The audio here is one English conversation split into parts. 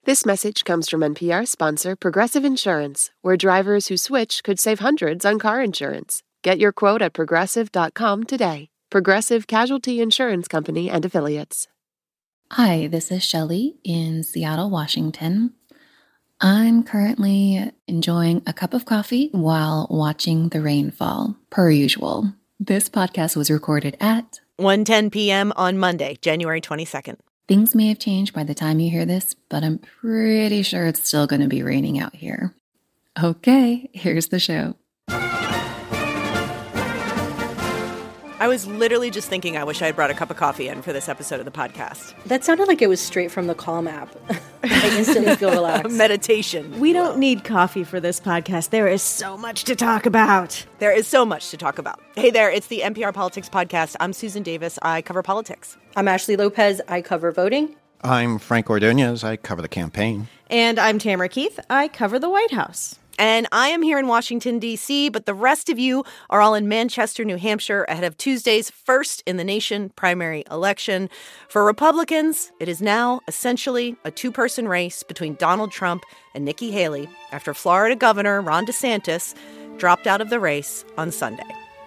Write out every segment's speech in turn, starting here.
This message comes from NPR sponsor Progressive Insurance, where drivers who switch could save hundreds on car insurance. Get your quote at progressive.com today. Progressive Casualty Insurance Company and Affiliates. Hi, this is Shelley in Seattle, Washington. I'm currently enjoying a cup of coffee while watching the rain fall, per usual. This podcast was recorded at 1:10 p.m. on Monday, January 22nd. Things may have changed by the time you hear this, but I'm pretty sure it's still going to be raining out here. Okay, here's the show. I was literally just thinking I wish I had brought a cup of coffee in for this episode of the podcast. That sounded like it was straight from the Calm app. I instantly feel relaxed. Meditation. We don't need coffee for this podcast. There is so much to talk about. There is so much to talk about. Hey there, it's the NPR Politics Podcast. I'm Susan Davis. I cover politics. I'm Ashley Lopez. I cover voting. I'm Frank Ordonez. I cover the campaign. And I'm Tamara Keith. I cover the White House. And I am here in Washington, D.C., but the rest of you are all in Manchester, New Hampshire, ahead of Tuesday's first in the nation primary election. For Republicans, it is now essentially a two-person race between Donald Trump and Nikki Haley after Florida Governor Ron DeSantis dropped out of the race on Sunday.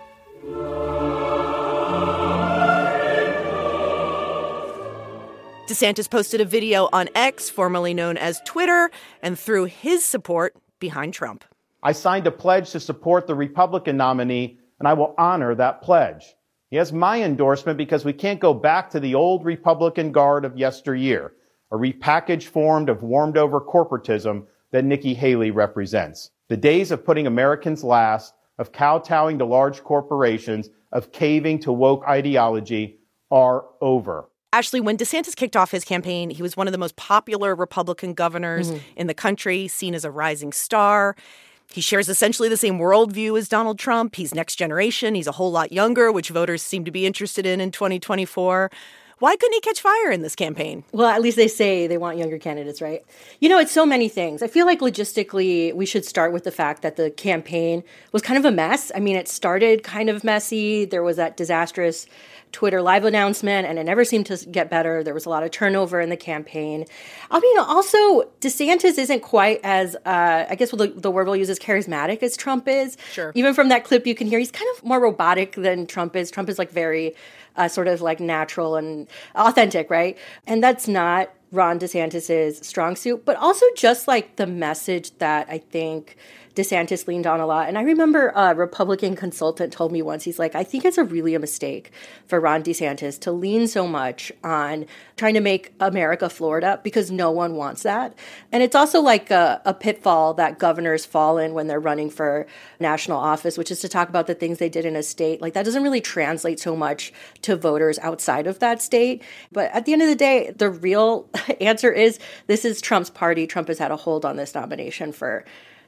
DeSantis posted a video on X, formerly known as Twitter, and threw his support behind Trump. I signed a pledge to support the Republican nominee, and I will honor that pledge. He has my endorsement because we can't go back to the old Republican guard of yesteryear, a repackaged form of warmed-over corporatism that Nikki Haley represents. The days of putting Americans last, of kowtowing to large corporations, of caving to woke ideology are over. Ashley, when DeSantis kicked off his campaign, he was one of the most popular Republican governors in the country, seen as a rising star. He shares essentially the same worldview as Donald Trump. He's next generation. He's a whole lot younger, which voters seem to be interested in 2024. Why couldn't he catch fire in this campaign? Well, at least they say they want younger candidates, right? You know, it's so many things. I feel like logistically, we should start with the fact that the campaign was kind of a mess. I mean, it started kind of messy. There was that disastrous Twitter live announcement, and it never seemed to get better. There was a lot of turnover in the campaign. I mean, also, DeSantis isn't quite as, I guess the word we'll use is charismatic as Trump is. Sure. Even from that clip, you can hear he's kind of more robotic than Trump is. Trump is like very sort of like natural and authentic, right? And that's not Ron DeSantis's strong suit, but also just like the message that I think DeSantis leaned on a lot. And I remember a Republican consultant told me once, he's like, I think it's really a mistake for Ron DeSantis to lean so much on trying to make America Florida because no one wants that. And it's also like a pitfall that governors fall in when they're running for national office, which is to talk about the things they did in a state. Like that doesn't really translate so much to voters outside of that state. But at the end of the day, the real answer is this is Trump's party. Trump has had a hold on this nomination for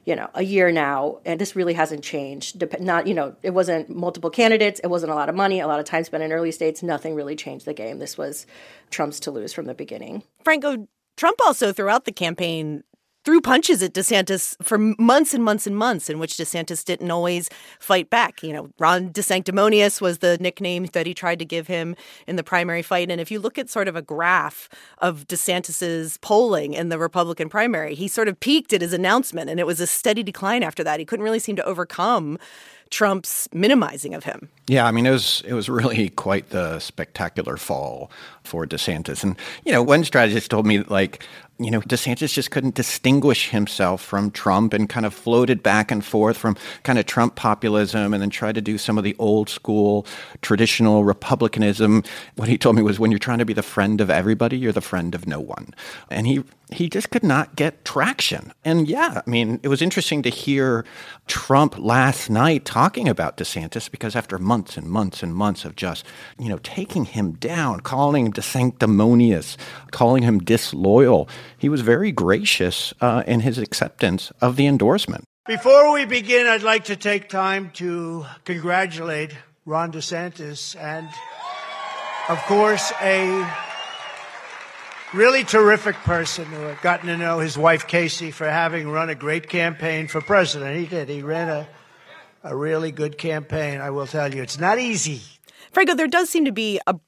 a year now, and this really hasn't changed. It wasn't multiple candidates. It wasn't a lot of money, a lot of time spent in early states. Nothing really changed the game. This was Trump's to lose from the beginning. Franco, Trump also throughout the campaign threw punches at DeSantis for months and months and months, in which DeSantis didn't always fight back. Ron DeSanctimonious was the nickname that he tried to give him in the primary fight. And if you look at sort of a graph of DeSantis's polling in the Republican primary, he sort of peaked at his announcement, and it was a steady decline after that. He couldn't really seem to overcome Trump's minimizing of him. Yeah, I mean, it was really quite the spectacular fall for DeSantis. And, one strategist told me, DeSantis just couldn't distinguish himself from Trump and kind of floated back and forth from kind of Trump populism and then tried to do some of the old school traditional republicanism. What he told me was when you're trying to be the friend of everybody, you're the friend of no one. And he just could not get traction. And yeah, I mean, it was interesting to hear Trump last night talking about DeSantis because after months and months and months of just, taking him down, calling him sanctimonious, calling him disloyal, he was very gracious in his acceptance of the endorsement. Before we begin, I'd like to take time to congratulate Ron DeSantis and, of course, a really terrific person who I've gotten to know his wife, Casey, for having run a great campaign for president. He did. He ran a really good campaign, I will tell you. It's not easy. Franco, there does seem to be a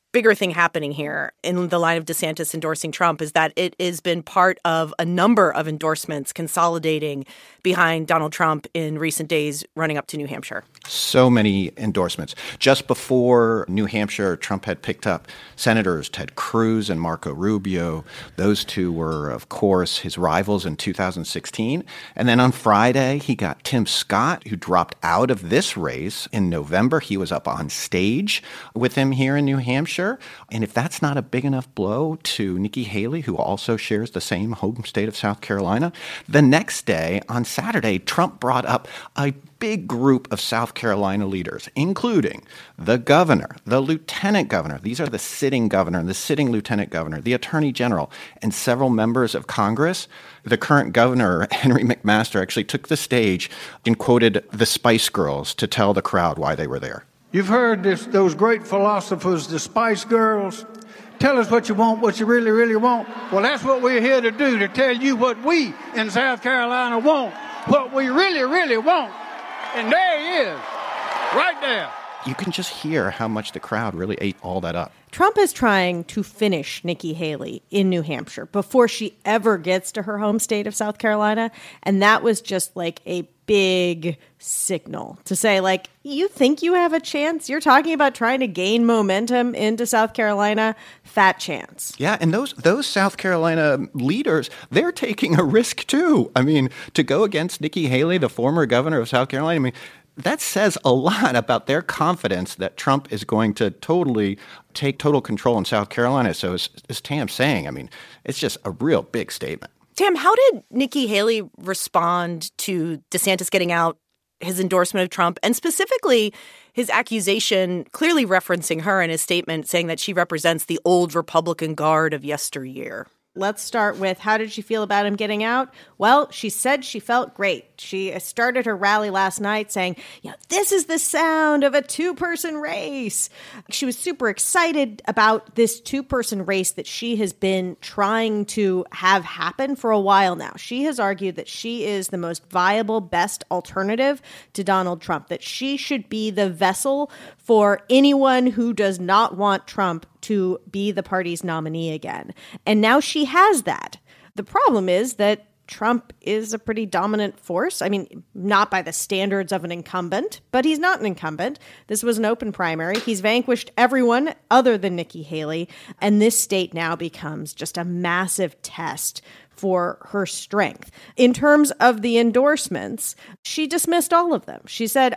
bigger thing happening here in the line of DeSantis endorsing Trump is that it has been part of a number of endorsements consolidating behind Donald Trump in recent days running up to New Hampshire. So many endorsements. Just before New Hampshire, Trump had picked up Senators Ted Cruz and Marco Rubio. Those two were, of course, his rivals in 2016. And then on Friday, he got Tim Scott, who dropped out of this race in November. He was up on stage with him here in New Hampshire. And if that's not a big enough blow to Nikki Haley, who also shares the same home state of South Carolina, the next day, on Saturday, Trump brought up a big group of South Carolina leaders, including the governor, the lieutenant governor. These are the sitting governor and the sitting lieutenant governor, the attorney general, and several members of Congress. The current governor, Henry McMaster, actually took the stage and quoted the Spice Girls to tell the crowd why they were there. You've heard those great philosophers, the Spice Girls. Tell us what you want, what you really, really want. Well, that's what we're here to do, to tell you what we in South Carolina want, what we really, really want. And there he is, right there. You can just hear how much the crowd really ate all that up. Trump is trying to finish Nikki Haley in New Hampshire before she ever gets to her home state of South Carolina. And that was just like a big signal to say, like, you think you have a chance? You're talking about trying to gain momentum into South Carolina? Fat chance. Yeah, and those South Carolina leaders, they're taking a risk too. I mean, to go against Nikki Haley, the former governor of South Carolina, I mean, that says a lot about their confidence that Trump is going to totally take total control in South Carolina. So as Tam's saying, I mean, it's just a real big statement. Tam, how did Nikki Haley respond to DeSantis getting out his endorsement of Trump, and specifically his accusation, clearly referencing her in his statement, saying that she represents the old Republican guard of yesteryear? Let's start with, how did she feel about him getting out? Well, she said she felt great. She started her rally last night saying, this is the sound of a two-person race. She was super excited about this two-person race that she has been trying to have happen for a while now. She has argued that she is the most viable, best alternative to Donald Trump, that she should be the vessel for anyone who does not want Trump to be the party's nominee again. And now she has that. The problem is that Trump is a pretty dominant force. I mean, not by the standards of an incumbent, but he's not an incumbent. This was an open primary. He's vanquished everyone other than Nikki Haley. And this state now becomes just a massive test for her strength. In terms of the endorsements, she dismissed all of them. She said,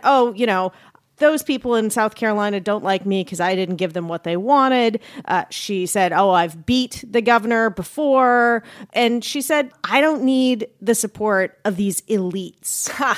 those people in South Carolina don't like me because I didn't give them what they wanted. She said, I've beat the governor before. And she said, I don't need the support of these elites. Ha!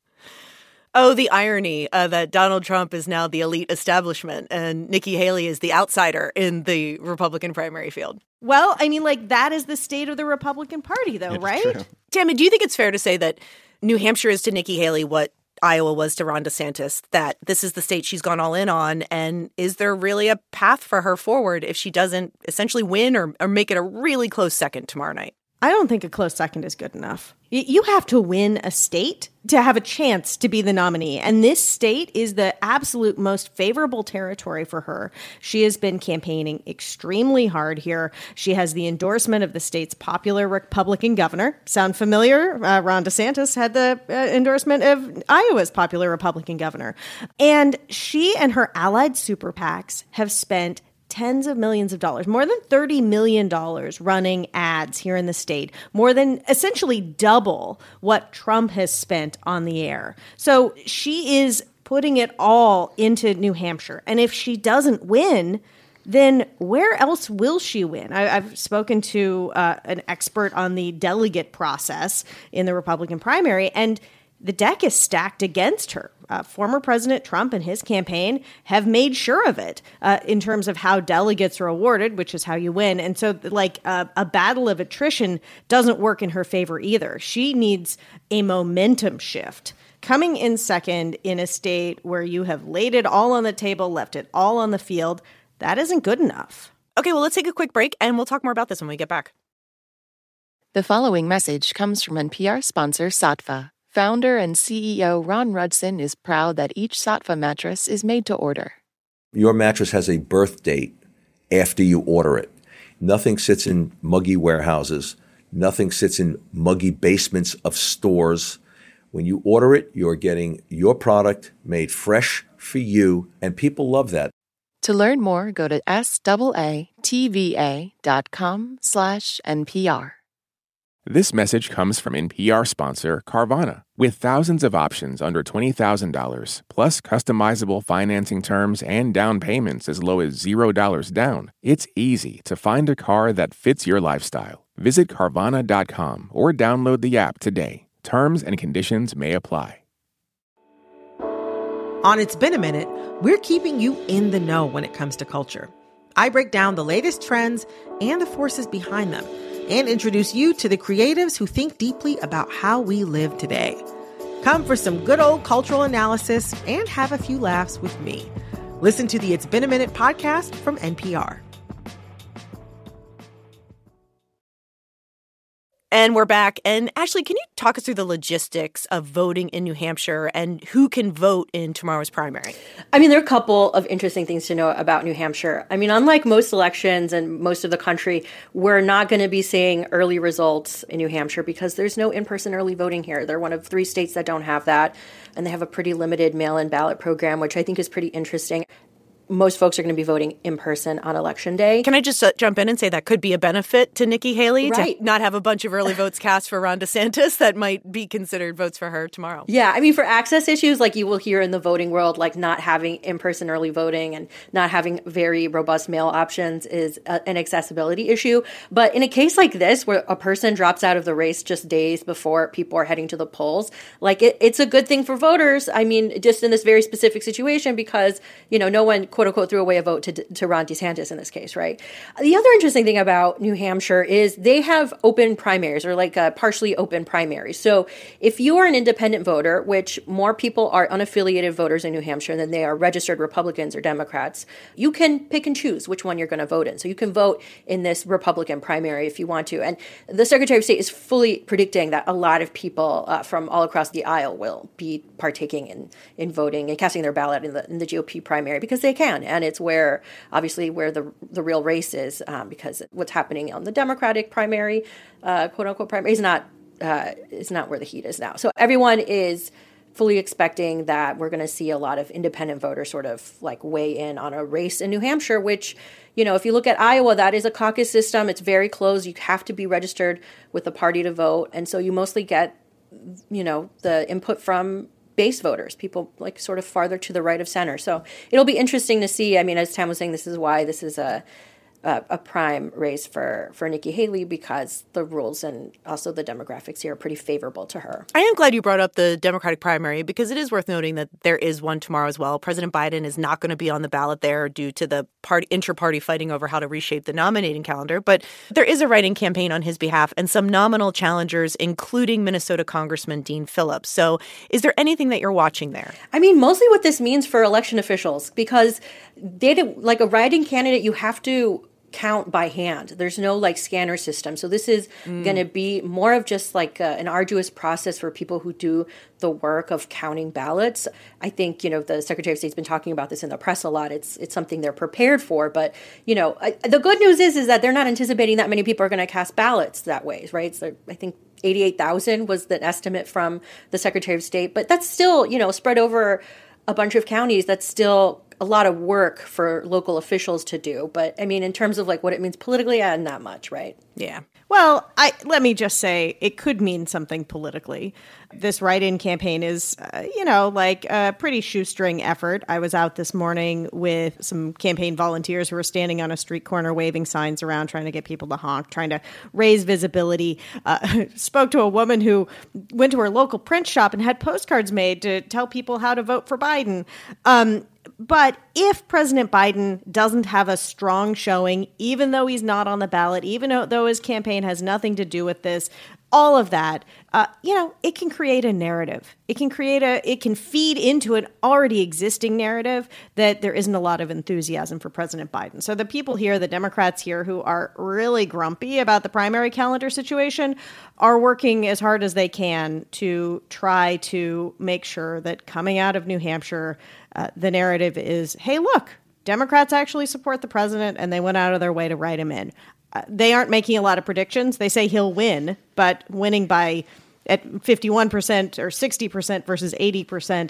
Oh, the irony that Donald Trump is now the elite establishment and Nikki Haley is the outsider in the Republican primary field. Well, I mean, that is the state of the Republican Party, though, right? True. Tammy, do you think it's fair to say that New Hampshire is to Nikki Haley what Iowa was to Ron DeSantis, that this is the state she's gone all in on? And is there really a path for her forward if she doesn't essentially win or make it a really close second tomorrow night? I don't think a close second is good enough. You have to win a state to have a chance to be the nominee. And this state is the absolute most favorable territory for her. She has been campaigning extremely hard here. She has the endorsement of the state's popular Republican governor. Sound familiar? Ron DeSantis had the endorsement of Iowa's popular Republican governor. And she and her allied super PACs have spent tens of millions of dollars, more than $30 million running ads here in the state, more than essentially double what Trump has spent on the air. So she is putting it all into New Hampshire. And if she doesn't win, then where else will she win? I've spoken to an expert on the delegate process in the Republican primary, and the deck is stacked against her. Former President Trump and his campaign have made sure of it in terms of how delegates are awarded, which is how you win. And so a battle of attrition doesn't work in her favor either. She needs a momentum shift. Coming in second in a state where you have laid it all on the table, left it all on the field, that isn't good enough. Okay, well, let's take a quick break and we'll talk more about this when we get back. The following message comes from NPR sponsor Saatva. Founder and CEO Ron Rudson is proud that each Saatva mattress is made to order. Your mattress has a birth date. after you order it. Nothing sits in muggy warehouses. Nothing sits in muggy basements of stores. When you order it, you're getting your product made fresh for you, and people love that. To learn more, go to SAATVA.com/NPR. This message comes from NPR sponsor Carvana. With thousands of options under $20,000, plus customizable financing terms and down payments as low as $0 down, it's easy to find a car that fits your lifestyle. Visit Carvana.com or download the app today. Terms and conditions may apply. On It's Been a Minute, we're keeping you in the know when it comes to culture. I break down the latest trends and the forces behind them, and introduce you to the creatives who think deeply about how we live today. Come for some good old cultural analysis and have a few laughs with me. Listen to the It's Been a Minute podcast from NPR. And we're back. And Ashley, can you talk us through the logistics of voting in New Hampshire and who can vote in tomorrow's primary? I mean, there are a couple of interesting things to know about New Hampshire. I mean, unlike most elections and most of the country, we're not going to be seeing early results in New Hampshire because there's no in-person early voting here. They're one of 3 states that don't have that, and they have a pretty limited mail-in ballot program, which I think is pretty interesting. Most folks are going to be voting in person on Election Day. Can I just jump in and say that could be a benefit to Nikki Haley to not have a bunch of early votes cast for Ron DeSantis that might be considered votes for her tomorrow? Yeah, I mean, for access issues, like you will hear in the voting world, like not having in-person early voting and not having very robust mail options is an accessibility issue. But in a case like this, where a person drops out of the race just days before people are heading to the polls, like it's a good thing for voters. I mean, just in this very specific situation because, you know, no one quote unquote threw away a vote to Ron DeSantis in this case, right? The other interesting thing about New Hampshire is they have open primaries or like partially open primaries. So if you are an independent voter, which more people are unaffiliated voters in New Hampshire than they are registered Republicans or Democrats, you can pick and choose which one you're going to vote in. So you can vote in this Republican primary if you want to. And the Secretary of State is fully predicting that a lot of people from all across the aisle will be partaking in voting and casting their ballot in the GOP primary because they can. And it's obviously where the real race is, because what's happening on the Democratic primary, quote unquote primary, is not where the heat is now. So everyone is fully expecting that we're going to see a lot of independent voters sort of like weigh in on a race in New Hampshire, which, you know, if you look at Iowa, that is a caucus system. It's very closed. You have to be registered with a party to vote. And so you mostly get, you know, the input from base voters, people like sort of farther to the right of center. So it'll be interesting to see. I mean, as Tam was saying, this is why this is a prime race for Nikki Haley, because the rules and also the demographics here are pretty favorable to her. I am glad you brought up the Democratic primary because it is worth noting that there is one tomorrow as well. President Biden is not going to be on the ballot there due to the inter-party fighting over how to reshape the nominating calendar. But there is a write-in campaign on his behalf and some nominal challengers, including Minnesota Congressman Dean Phillips. So is there anything that you're watching there? I mean, mostly what this means for election officials, because like a write-in candidate, you have to count by hand. There's no like scanner system. So this is going to be more of just like an arduous process for people who do the work of counting ballots. I think, you know, the Secretary of State's been talking about this in the press a lot. It's something they're prepared for. But, you know, the good news is that they're not anticipating that many people are going to cast ballots that way, right? So I think 88,000 was the estimate from the Secretary of State. But that's still, you know, spread over a bunch of counties. That's still a lot of work for local officials to do. But I mean, in terms of like what it means politically, not much, right? Yeah. Well, let me just say it could mean something politically. This write-in campaign is, like a pretty shoestring effort. I was out this morning with some campaign volunteers who were standing on a street corner waving signs around, trying to get people to honk, trying to raise visibility. Spoke to a woman who went to her local print shop and had postcards made to tell people how to vote for Biden. But if President Biden doesn't have a strong showing, even though he's not on the ballot, even though his campaign has nothing to do with this, all of that, it can create a narrative. It can feed into an already existing narrative that there isn't a lot of enthusiasm for President Biden. So the people here, the Democrats here who are really grumpy about the primary calendar situation, are working as hard as they can to try to make sure that coming out of New Hampshire, the narrative is, hey, look, Democrats actually support the president, and they went out of their way to write him in. They aren't making a lot of predictions. They say he'll win, but winning by at 51% or 60% versus 80%,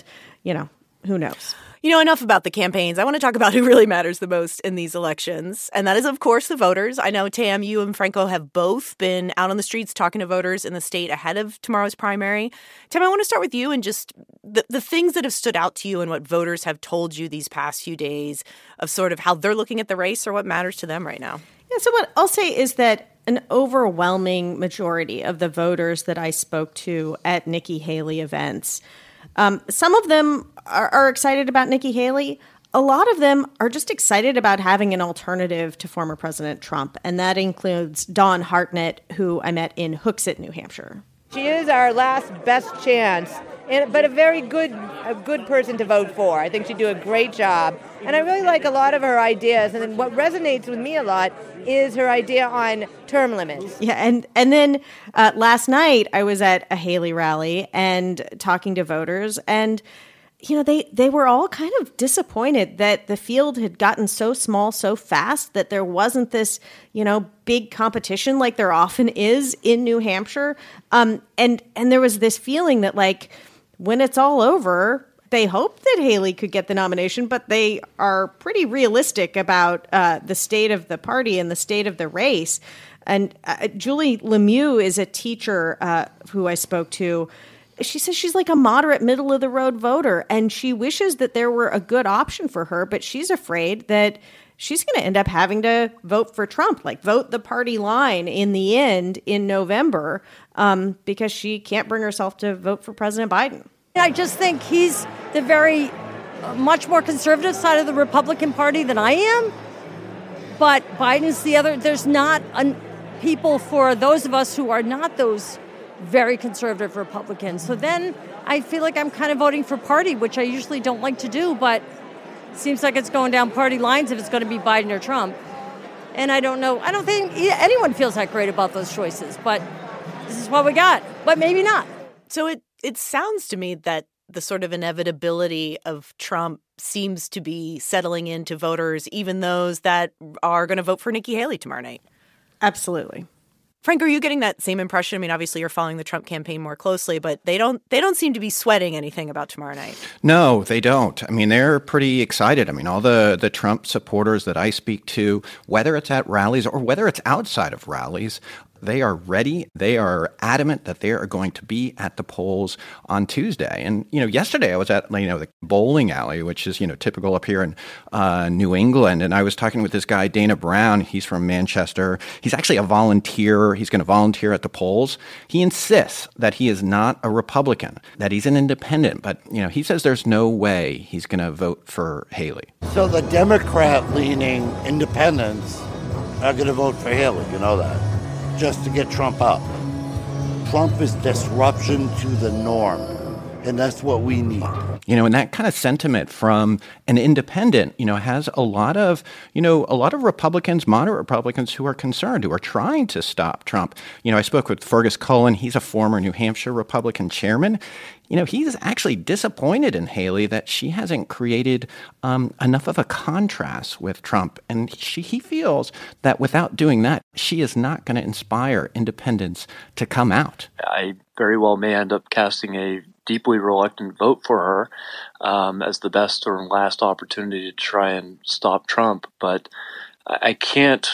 who knows? Enough about the campaigns. I want to talk about who really matters the most in these elections. And that is, of course, the voters. I know, Tam, you and Franco have both been out on the streets talking to voters in the state ahead of tomorrow's primary. Tam, I want to start with you and just the things that have stood out to you and what voters have told you these past few days of sort of how they're looking at the race or what matters to them right now. Yeah, so what I'll say is that an overwhelming majority of the voters that I spoke to at Nikki Haley events, some of them are excited about Nikki Haley. A lot of them are just excited about having an alternative to former President Trump, and that includes Dawn Hartnett, who I met in Hooksett, New Hampshire. She is our last best chance, but a very good person to vote for. I think she'd do a great job. And I really like a lot of her ideas. And then what resonates with me a lot is her idea on term limits. Yeah, and then last night I was at a Haley rally and talking to voters, and they were all kind of disappointed that the field had gotten so small so fast that there wasn't this, big competition like there often is in New Hampshire. And there was this feeling that, like, when it's all over, they hope that Haley could get the nomination, but they are pretty realistic about the state of the party and the state of the race. And Julie Lemieux is a teacher who I spoke to. She says she's like a moderate middle-of-the-road voter, and she wishes that there were a good option for her, but she's afraid that she's going to end up having to vote for Trump, like vote the party line in the end in November, because she can't bring herself to vote for President Biden. I just think he's the very much more conservative side of the Republican Party than I am, but Biden's the other. There's not people for those of us who are not those very conservative Republicans. So then I feel like I'm kind of voting for party, which I usually don't like to do, but it seems like it's going down party lines if it's going to be Biden or Trump. And I don't know. I don't think anyone feels that great about those choices, but this is what we got. But maybe not. So it sounds to me that the sort of inevitability of Trump seems to be settling into voters, even those that are going to vote for Nikki Haley tomorrow night. Absolutely. Frank, are you getting that same impression? I mean, obviously you're following the Trump campaign more closely, but they don't seem to be sweating anything about tomorrow night. No, they don't. I mean, they're pretty excited. I mean, all the Trump supporters that I speak to, whether it's at rallies or whether it's outside of rallies, they are ready. They are adamant that they are going to be at the polls on Tuesday. And, yesterday I was at, the bowling alley, which is, typical up here in New England. And I was talking with this guy, Dana Brown. He's from Manchester. He's actually a volunteer. He's going to volunteer at the polls. He insists that he is not a Republican, that he's an independent. But, he says there's no way he's going to vote for Haley. So the Democrat-leaning independents are going to vote for Haley. You know that. Just to get Trump out. Trump is disruption to the norm, and that's what we need. And that kind of sentiment from an independent, has a lot of Republicans, moderate Republicans who are concerned, who are trying to stop Trump. I spoke with Fergus Cullen. He's a former New Hampshire Republican chairman. He's actually disappointed in Haley that she hasn't created enough of a contrast with Trump. And he feels that without doing that, she is not going to inspire independents to come out. I very well may end up casting a deeply reluctant vote for her as the best or last opportunity to try and stop Trump. But I can't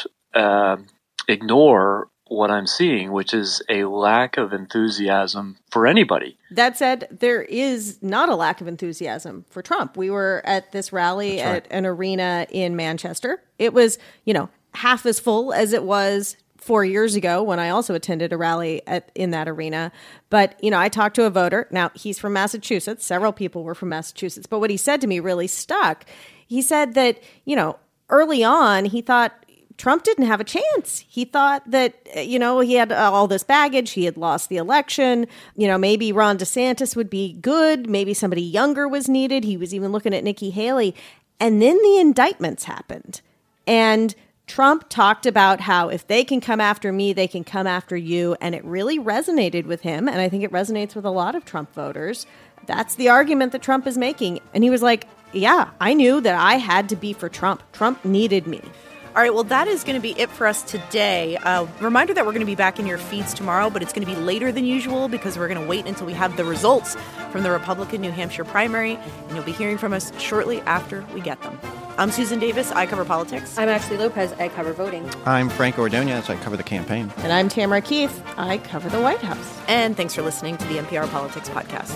ignore what I'm seeing, which is a lack of enthusiasm for anybody. That said, there is not a lack of enthusiasm for Trump. We were at this rally at an arena in Manchester. It was, half as full as it was 4 years ago when I also attended a rally in that arena. But, I talked to a voter. Now, he's from Massachusetts. Several people were from Massachusetts. But what he said to me really stuck. He said that, early on, he thought Trump didn't have a chance. He thought that, he had all this baggage. He had lost the election. Maybe Ron DeSantis would be good. Maybe somebody younger was needed. He was even looking at Nikki Haley. And then the indictments happened. And Trump talked about how if they can come after me, they can come after you. And it really resonated with him. And I think it resonates with a lot of Trump voters. That's the argument that Trump is making. And he was like, yeah, I knew that I had to be for Trump. Trump needed me. All right, well, that is going to be it for us today. Reminder that we're going to be back in your feeds tomorrow, but it's going to be later than usual because we're going to wait until we have the results from the Republican New Hampshire primary, and you'll be hearing from us shortly after we get them. I'm Susan Davis. I cover politics. I'm Ashley Lopez. I cover voting. I'm Frank Ordonez. I cover the campaign. And I'm Tamara Keith. I cover the White House. And thanks for listening to the NPR Politics Podcast.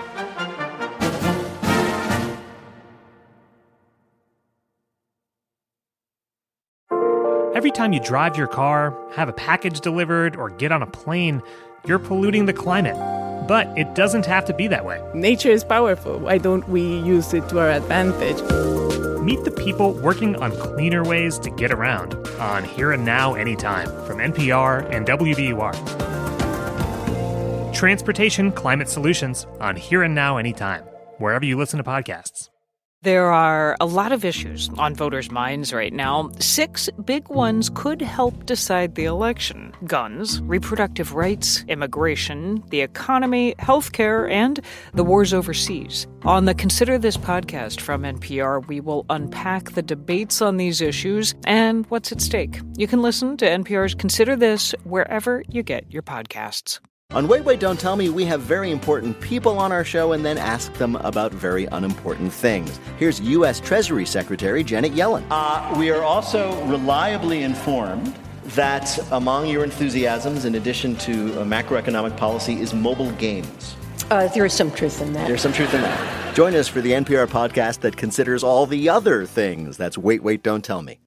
Every time you drive your car, have a package delivered, or get on a plane, you're polluting the climate. But it doesn't have to be that way. Nature is powerful. Why don't we use it to our advantage? Meet the people working on cleaner ways to get around on Here and Now Anytime from NPR and WBUR. Transportation Climate Solutions on Here and Now Anytime, wherever you listen to podcasts. There are a lot of issues on voters' minds right now. 6 big ones could help decide the election: guns, reproductive rights, immigration, the economy, healthcare, and the wars overseas. On the Consider This podcast from NPR, we will unpack the debates on these issues and what's at stake. You can listen to NPR's Consider This wherever you get your podcasts. On Wait, Wait, Don't Tell Me, we have very important people on our show and then ask them about very unimportant things. Here's U.S. Treasury Secretary Janet Yellen. We are also reliably informed that among your enthusiasms, in addition to macroeconomic policy, is mobile games. There is some truth in that. There's some truth in that. Join us for the NPR podcast that considers all the other things. That's Wait, Wait, Don't Tell Me.